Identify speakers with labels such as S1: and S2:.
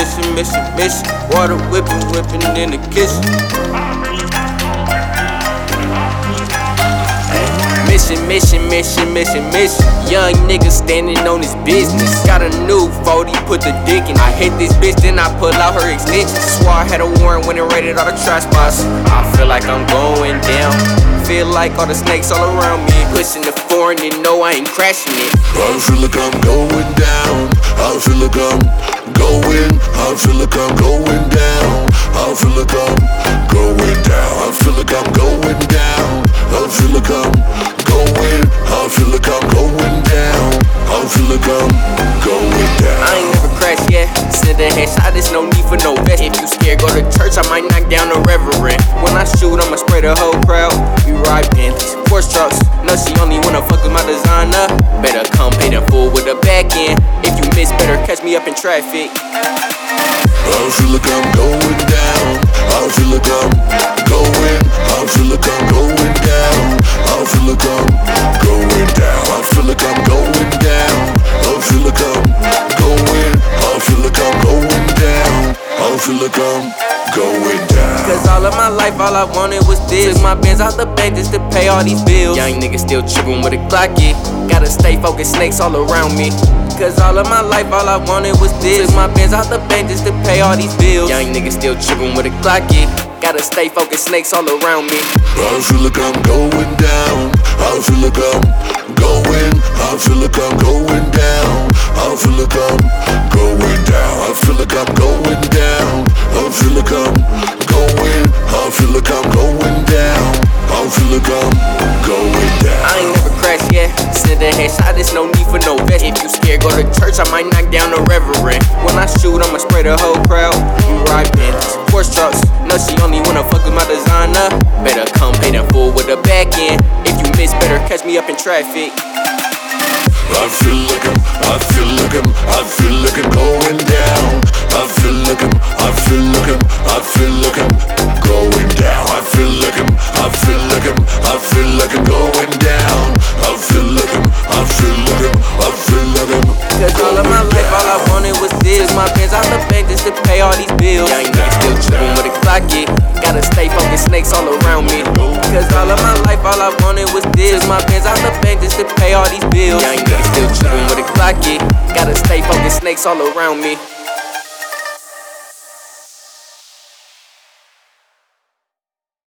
S1: mission. Water whipping in the kitchen. Mission. Young nigga standing on his business. Got a new 40, put the dick in. I hit this bitch, then I pull out her extensions. Swore I had a warrant when it raided all the trash spots. I feel like I'm going down. Feel like all the snakes all around me. Pushing the foreign and no, I ain't crashing it.
S2: I feel like I'm going down. I feel like I'm going. I feel like I'm going down. I feel like I'm going down. I feel like I'm going down. I feel like I'm going. I feel like I'm going down. I feel like I'm going down.
S1: I ain't never crashed yet. Send a headshot, there's no need for no vest. If you scared, go to church, I might knock down the reverend. When I shoot, I'ma spray the whole crowd. We ride Bentleys, Porsche trucks. No, she only wanna fuck with my designer. Better come pay the full with a back end. If you miss, better catch me up in traffic.
S2: I feel like I'm going down. I feel like I'm going. I feel like I'm going down. I feel like I'm going down. I feel like I'm going down. I feel like I'm going. I feel like I'm going down. I feel like I'm going down.
S1: Cause all of my life, all I wanted was this. Took my bands out the bank just to pay all these bills. Young niggas still trippin' with a Glock, yeah. Gotta stay focused, snakes all around me. Cause all of my life, all I wanted was this. Took my bands out the bank just to pay all these bills. Young niggas still trippin' with a Glock, yeah. Gotta stay focused, snakes all around me.
S2: I feel like I'm going down. I feel like I'm going. I feel like I'm going down. I feel like I'm going down. I feel like I'm going down. I feel like I'm going. I feel like I'm going down. I feel like I'm going down.
S1: I ain't never crashed yet. Send a headshot, there's no need for no vest. If you scared, go to church, I might knock down the reverend. When I shoot, I'ma spray the whole crowd. We ride Bentleys, Porsche trucks. No, she only wanna fuck with my designer. Better come pay the full with a back end. If you miss, better catch me up in traffic.
S2: I feel like I'm going down. I feel like I'm going down. I feel like I'm going down. I feel like I'm.
S1: Cause all of my life, all I wanted was this. My bands out the bank just to pay all these bills. Young niggas still trippin' with a Glock, yeah. Gotta stay focused, snakes all around me. Cause all of my life, all I wanted was this. My bands out the bank just to pay all these bills. Young niggas still trippin' with a Glock, yeah. Gotta stay focused, snakes all around me.